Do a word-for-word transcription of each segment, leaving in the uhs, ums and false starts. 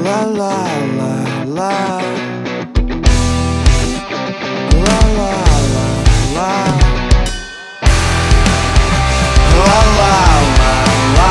Ла-ла-ла-ла, ла-ла-ла-ла, ла-ла-ла-ла,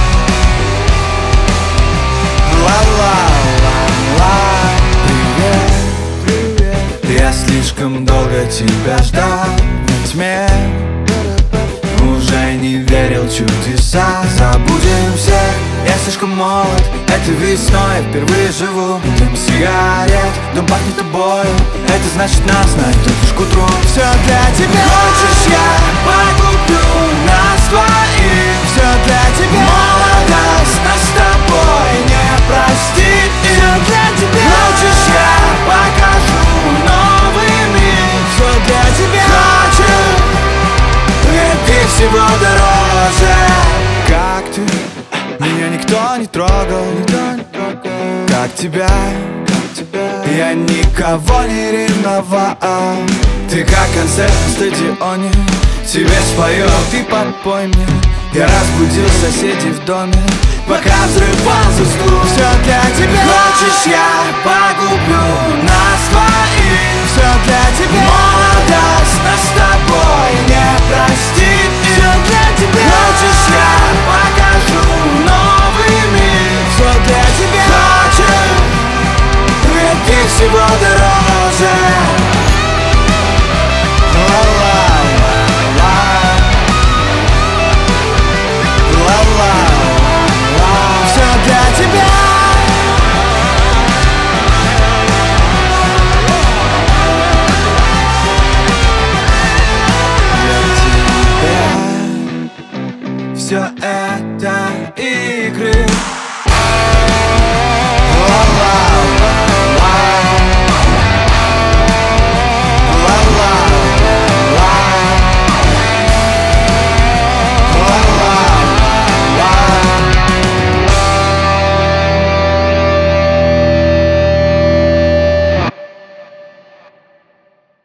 ла-ла-ла-ла. Привет, привет. Я слишком долго тебя ждал во тьме, уже не верил в чудеса. Забудем всех, я слишком молод. Это весной, я впервые живу. Дым сигарет, дом пахнет тобою. Это значит нас найдут лишь к утру. Все для тебя. Хочешь, я погублю нас двоих. Все для тебя. Молодость нас с тобой не простит. Все для тебя. Хочешь, я покажу новый мир. Все для тебя. Хочу, ведь ты всего дороже. Как ты? Меня никто не трогал. Как тебя? Я никого не ревновал. Ты как концерт на стадионе, тебе спою, ты подпой мне. Я разбудил соседей в доме, пока взрывал звезду. Все для тебя. Хочешь, я погублю нас двоих. Все для тебя. Молодость нас с тобой не простит. Все для тебя. Хочешь, я покажу новый мир. Все для тебя. Хочу, ведь ты всего дороже. Ла-ла-ла-ла, ла-ла-ла-ла. Все для тебя. Для тебя. Все это игры.